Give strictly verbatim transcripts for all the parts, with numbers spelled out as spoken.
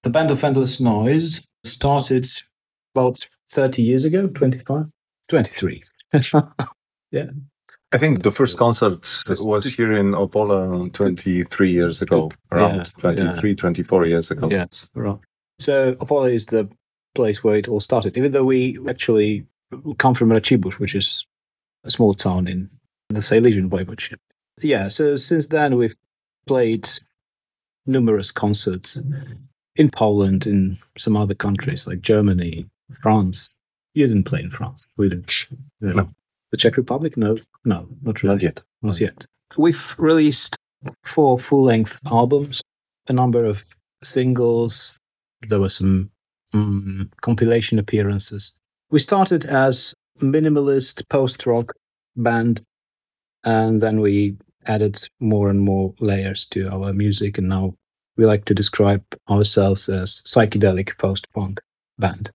The Band of Endless Noise started about thirty years ago, twenty-five, twenty-three. Yeah. I think the first concert was here in Opole twenty-three years ago, around yeah, twenty-three, yeah. twenty-four years ago. Yes, right. So Opole is the place where it all started, even though we actually come from Racibórz, which is a small town in the Silesian Voivodeship. Yeah, so since then we've played numerous concerts in Poland, in some other countries like Germany, France. You didn't play in France. We didn't. You know. No. The Czech Republic? No, no, not really. Not yet. Not yet. We've released four full-length albums, a number of singles. There were some um, compilation appearances. We started as minimalist post-rock band, and then we added more and more layers to our music, and now we like to describe ourselves as psychedelic post-punk band.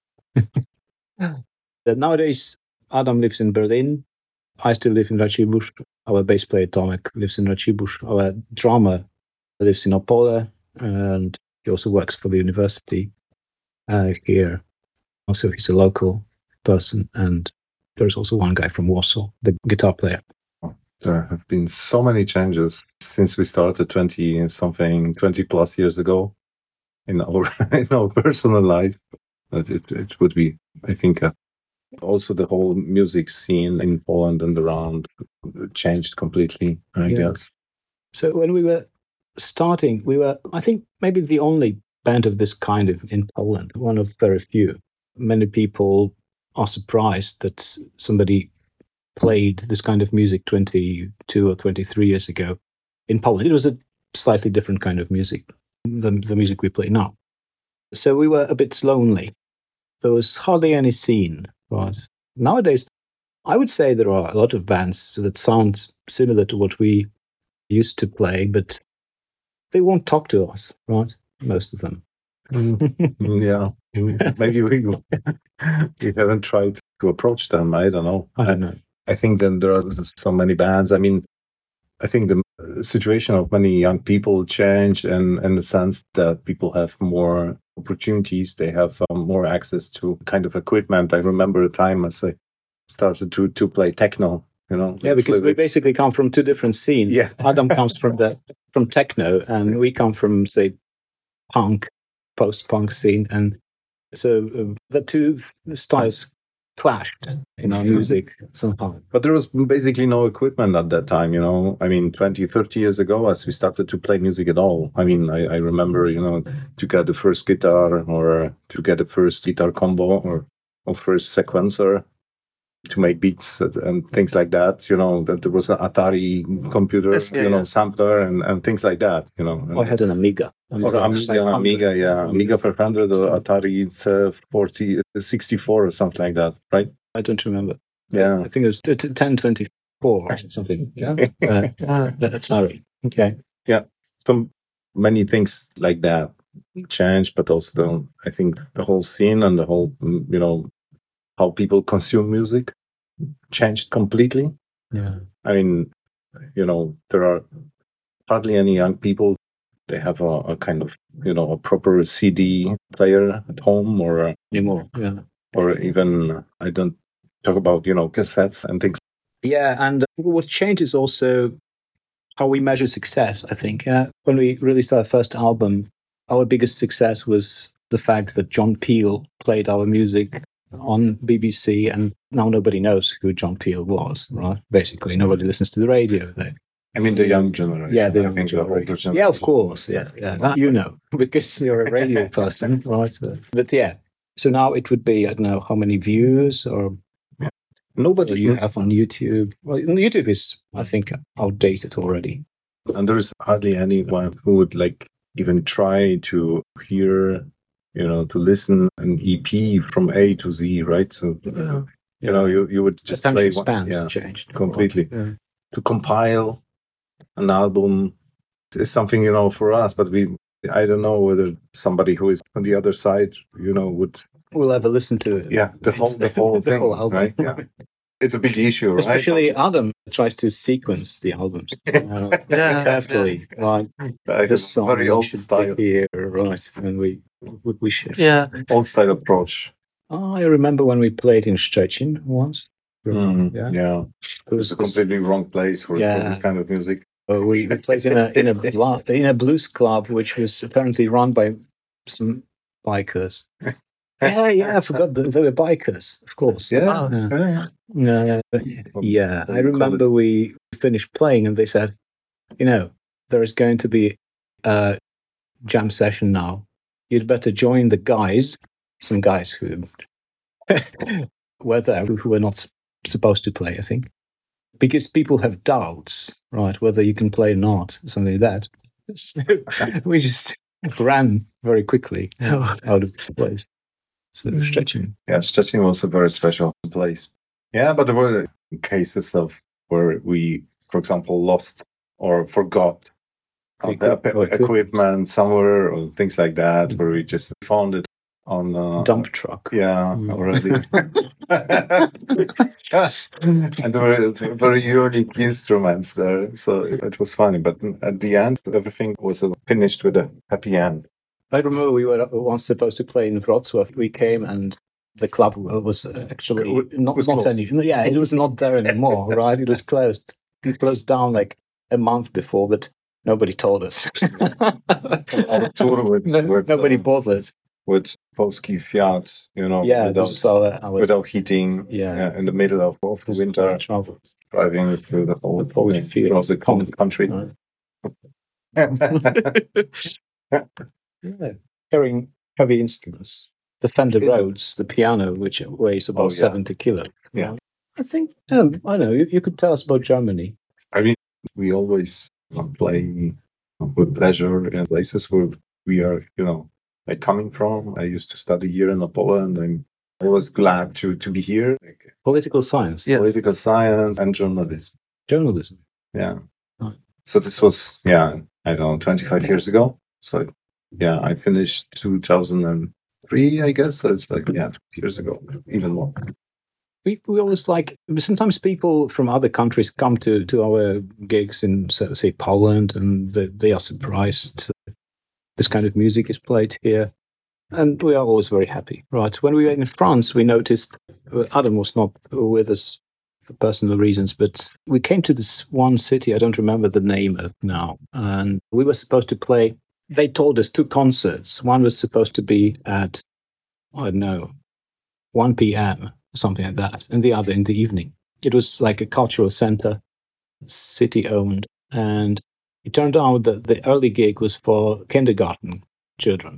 Nowadays, Adam lives in Berlin. I still live in Racibórz. Our bass player Tomek lives in Racibórz. Our drummer lives in Opole, and he also works for the university uh, here. Also, he's a local person, and there's also one guy from Warsaw, the guitar player. There have been so many changes since we started twenty something, twenty plus years ago in our in our personal life. That it it would be, I think, uh, also the whole music scene in Poland and around changed completely, I yeah. guess. So when we were starting, we were, I think, maybe the only band of this kind of in Poland, one of very few. Many people are surprised that somebody played this kind of music twenty-two or twenty-three years ago in Poland. It was a slightly different kind of music, the, the music we play now. So we were a bit lonely. There was hardly any scene. Right. Nowadays, I would say there are a lot of bands that sound similar to what we used to play, but they won't talk to us, right? Most of them. Yeah. Maybe we, we haven't tried to approach them. I don't know. I don't know. I think that there are so many bands. I mean, I think the situation of many young people changed, and in the sense that people have more opportunities, they have um, more access to kind of equipment. I remember a time as I started to to play techno, you know. Yeah, because we basically come from two different scenes. Yeah. Adam comes from the from techno, and we come from, say, punk, post-punk scene, and so uh, the two styles clashed in our music somehow. But there was basically no equipment at that time, you know. I mean, twenty, thirty years ago, as we started to play music at all. I mean, I, I remember, you know, to get the first guitar or to get the first guitar combo or, or first sequencer to make beats and things like that, you know, that there was an Atari computer, yes, yeah, you know, yeah. sampler and, and things like that, you know. I had an Amiga. Or Amiga, Amiga, yeah, Amiga five hundred or Atari it's, uh, forty, sixty-four or something like that, right? I don't remember. Yeah. I think it was ten twenty-four or something. Yeah. uh, uh, Atari. Okay. Yeah. So many things like that changed, but also the, I think the whole scene and the whole, you know, how people consume music changed completely. Yeah. I mean, you know, there are hardly any young people. They have a, a kind of, you know, a proper C D player at home or anymore. Yeah. Or even, I don't talk about, you know, cassettes and things. Yeah. And what changes also how we measure success, I think. Uh, when we released our first album, our biggest success was the fact that John Peel played our music on B B C, and now nobody knows who John Peel was, right? Basically, nobody listens to the radio. They, I mean, the young generation. Yeah, the I young think generation. The older generation. Yeah, of course. Yeah, yeah. That you know, because you're a radio person, right? But yeah, so now it would be, I don't know, how many views or yeah. Nobody you have on YouTube. Well, YouTube is, I think, outdated already. And there's hardly anyone who would like even try to hear, you know, to listen an E P from A to Z, right? So, yeah. you know, you, you would just Attention play spans one, yeah, changed completely. Yeah. To compile an album is something, you know, for us, but we, I don't know whether somebody who is on the other side, you know, would will ever listen to it. Yeah, the whole, the whole the thing, whole album. right? Yeah. it's a big issue, right? Especially Adam tries to sequence the albums. Uh, Yeah, carefully. Right. Like This a song very old should style, be here, right? And we we, we shift. Yeah. old style approach. Oh, I remember when we played in Szczecin once. Mm, Yeah. yeah, There was it's a this- completely wrong place for, for Yeah. this kind of music. Uh, we, we played in a in a bla- in a blues club, which was apparently run by some bikers. Yeah, yeah, I forgot that they were bikers, of course. Yeah, Wow. Yeah. yeah. Uh, yeah, What I do you call remember we finished playing, and they said, "You know, there is going to be a jam session now. You'd better join the guys, some guys who were there who were not supposed to play, I think." Because people have doubts, right, whether you can play or not, something like that. So we just ran very quickly out of this place. So stretching. Yeah, Szczecin was a very special place. Yeah, but there were cases of where we, for example, lost or forgot uh, Equip- the or equipment, equipment somewhere or things like that, where we just found it on uh, Dump truck. Yeah, Mm. already. And there were very unique instruments there, so it was funny. But at the end, everything was uh, finished with a happy end. I remember we were once supposed to play in Wrocław. We came and the club was actually It not, was not closed. any. Yeah, it was not there anymore, right? It was closed. It closed down like a month before, but nobody told us. On a tour with, No- with, nobody uh, bothered. with Polski Fiat, you know, Yeah, this without, was our, our without heating, Yeah. yeah, in the middle of, of the winter, travel. driving through the whole The Polish thing, fields. across the con- country. Yeah, carrying heavy instruments. The Fender Yeah. Rhodes, the piano, which weighs about Oh, yeah. seventy kilo. Yeah. I think, um, I don't know, you, you could tell us about Germany. I mean, we always uh, play with pleasure in places where we are, you know, like coming from. I used to study here in Poland. I'm always glad to, to be here. Like, Political science, Yeah. political science and journalism. journalism. Yeah. Right. So this was, yeah, I don't know, twenty-five years ago. So, yeah, I finished two thousand three, I guess. So it's like, yeah, two years ago, even more. We, we always like, sometimes people from other countries come to, to our gigs in, so- say, Poland, and they, they are surprised this kind of music is played here. And we are always very happy, right? When we were in France, we noticed, uh, Adam was not with us for personal reasons, but we came to this one city, I don't remember the name of now, and we were supposed to play, they told us two concerts. One was supposed to be at, I don't know, one p.m., something like that, and the other in the evening. It was like a cultural center, city owned, and it turned out that the early gig was for kindergarten children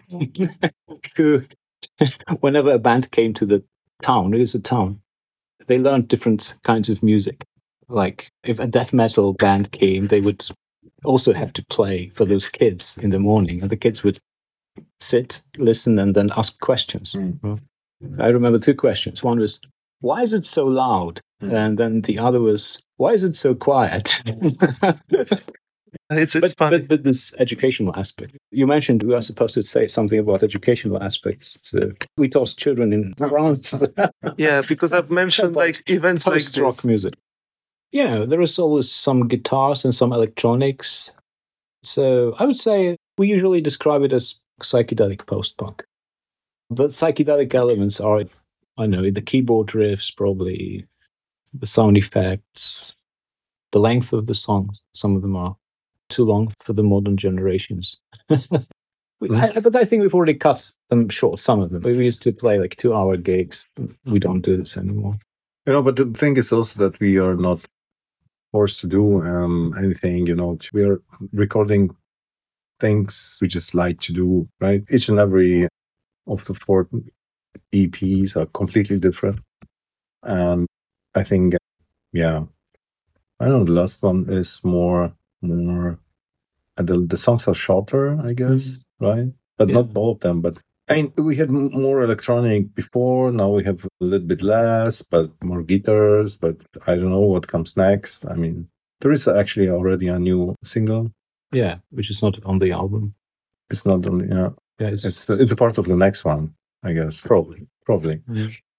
who, whenever a band came to the town, it was a town, they learned different kinds of music. Like if a death metal band came, they would also have to play for those kids in the morning, and the kids would sit, listen, and then ask questions. Mm. I remember two questions. One was, why is it so loud? Mm. And then the other was, why is it so quiet? It's, it's but, funny. but but this educational aspect. You mentioned we are supposed to say something about educational aspects. So we taught children in France Yeah, because I've mentioned like events like post-rock this. music. You know, there is always some guitars and some electronics. So I would say we usually describe it as psychedelic post-punk. The psychedelic elements are, I know, the keyboard riffs, probably the sound effects, the length of the songs. Some of them are too long for the modern generations. We- I, but I think we've already cut them short, some of them. We used to play like two-hour gigs. We don't do this anymore. You know, but the thing is also that we are not forced to do um, anything, you know, we are recording things we just like to do, right? Each and every of the four E Ps are completely different. And I think, yeah, I don't know, the last one is more, more, and the, the songs are shorter, I guess, right? But Yeah. not all of them, but I mean, we had m- more electronic before. Now we have a little bit less, but more guitars. But I don't know what comes next. I mean, there is actually already a new single. Yeah, which is not on the album. It's not only, yeah, Yeah, it's, it's it's a part of the next one, I guess. probably. Probably. Yeah.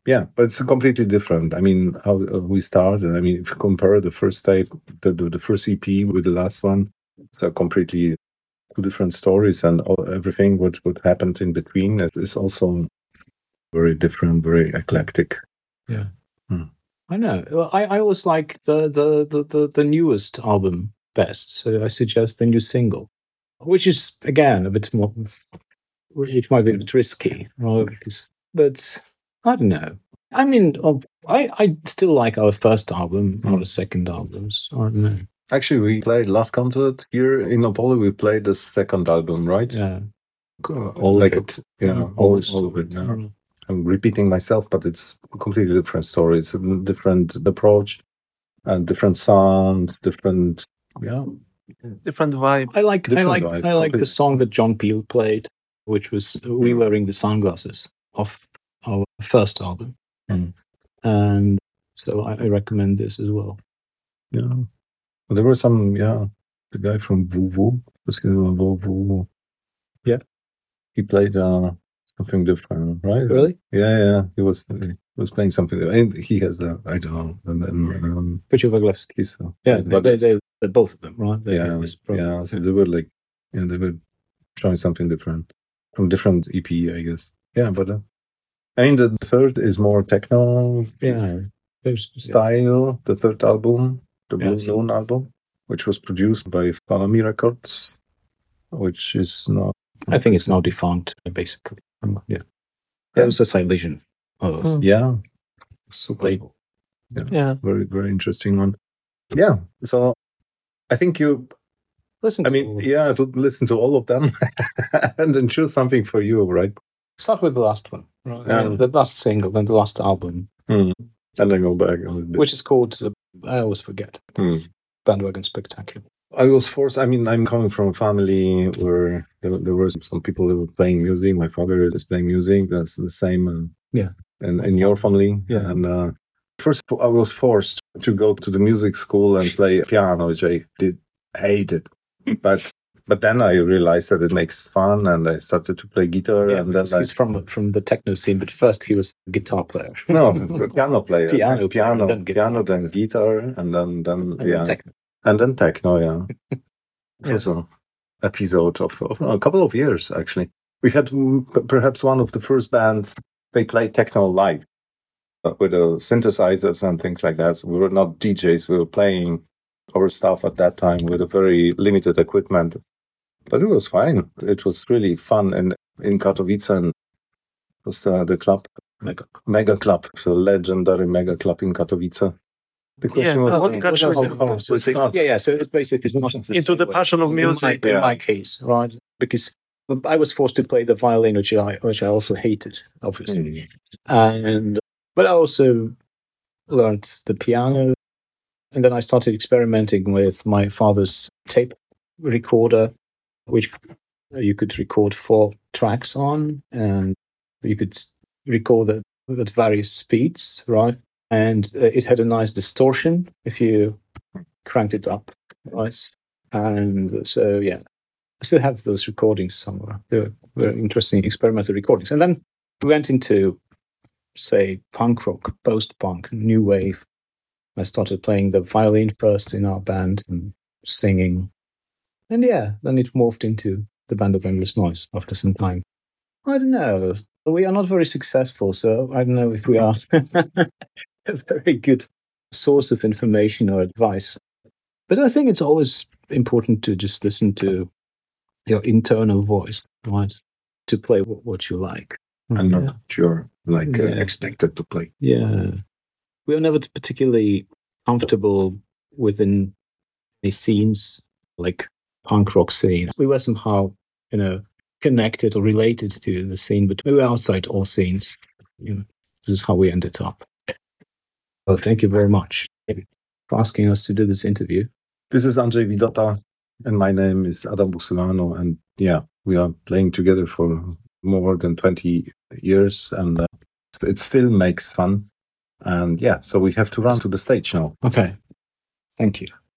yeah, but it's completely different. I mean, how uh, we started. I mean, if you compare the first tape, the, the, the first E P with the last one, it's a completely two different stories, and all, everything what, what happened in between is also very different, very eclectic. Yeah. Hmm. I know. Well, I, I always like the, the, the, the, the newest album best. So I suggest the new single, which is, again, a bit more, which might be a bit risky, right? Because, but I don't know. I mean, I, I still like our first album, Hmm. our second albums. I don't know. Actually, we played last concert here in Opole. We played the second album, right? Yeah. All like of it. Yeah, all, all of it. Yeah. Mm. I'm repeating myself, but it's a completely different story. It's a different approach, and different sound, different, yeah, Different vibe. I like Different I like vibe, I like the completely. song that John Peel played, which was "We Wearing the Sunglasses" of our first album, Mm. and so I, I recommend this as well. Yeah. Well, there were some, yeah, the guy from Voo Voo, was he, uh, Voo Voo. Yeah. He played uh, something different, right? Really? Yeah, yeah. He was he was playing something. And he has the, I don't know, and then um, Fritjof Waglewski. he's uh, Yeah, they, they, they, they're both of them, right? They yeah, have this program. yeah. So they were like, yeah, they were trying something different from different E P, I guess. Yeah, but uh, I mean, the third is more techno Yeah. There's style. The third album, the Yeah, Blue so- Moon album, which was produced by Falami Records, which is not. I think it's now defunct, basically. Um, Yeah. Yeah, it was a Silesion uh, Mm. Yeah, super label. Yeah. very very interesting one. Yeah, so I think you. Listen, I to mean, all of yeah, it. to listen to all of them and then choose something for you, right? Start with the last one, right? Yeah. I mean, the last single, then the last album, Hmm. And then go back a little bit. which is called, uh, I always forget, Hmm. Bandwagon Spectacular. I was forced. I mean, I'm coming from a family where there, there were some people who were playing music. My father is playing music. That's the same. Uh, Yeah. And in your family. Yeah. And uh, first, I was forced to go to the music school and play piano, which I did hate it. But but then I realized that it makes fun, and I started to play guitar. Yeah, and then because I, he's from from the techno scene, but first he was a guitar player. no piano player, Piano player, piano, then guitar. piano, then guitar, and then then And then yeah, techno. and then techno. Yeah. It Yeah. was an episode of, of a couple of years, actually. We had mm, p- perhaps one of the first bands, they played techno live uh, with the synthesizers and things like that. So we were not D Js, we were playing our stuff at that time with a very limited equipment. But it was fine. It was really fun. And in Katowice, and it was uh, the club, Mega. Mega Club, so legendary Mega Club in Katowice. The question Yeah, was, what got you how- into how- music? how- Yeah, yeah. So it basically is not Into the passion of music. In my, in Yeah. my case, right? Because I was forced to play the violin, which I which I also hated, obviously, and but I also learned the piano, and then I started experimenting with my father's tape recorder, which you could record four tracks on, and you could record it at various speeds, right? And uh, it had a nice distortion if you cranked it up, right? And so, yeah, I still have those recordings somewhere. They're very interesting experimental recordings. And then we went into, say, punk rock, post-punk, new wave. I started playing the violin first in our band and singing. And yeah, then it morphed into the Band of Endless Noise after some time. I don't know. We are not very successful, so I don't know if we are a very good source of information or advice. But I think it's always important to just listen to your internal voice, right? To play w- what you like. and not you're like uh, Yeah. expected to play. Yeah. We are never particularly comfortable within any scenes, like punk rock scene. We were somehow, you know, connected or related to the scene, but we were outside all scenes. You know, this is how we ended up. Well, thank you very much for asking us to do this interview. This is Andrzej Widota, and my name is Adam Busylano, and yeah, we are playing together for more than twenty years, and uh, it still makes fun. And yeah, so we have to run to the stage now. Okay. Thank you.